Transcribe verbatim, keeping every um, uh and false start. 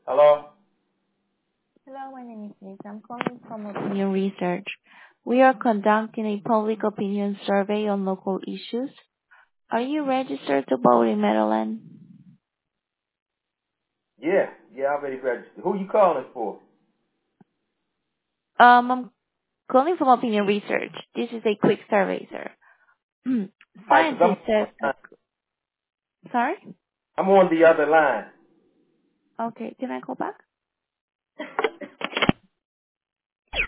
Hello? Hello, my name is Liz. I'm calling from Opinion Research. We are conducting a public opinion survey on local issues. Are you registered to vote in Maryland? Yeah, yeah, I already registered. Who you calling for? Um, I'm calling from Opinion Research. This is a quick survey, sir. Alright, cause Scientist says, I'm, sorry? I'm on the other line. Okay, can I call back?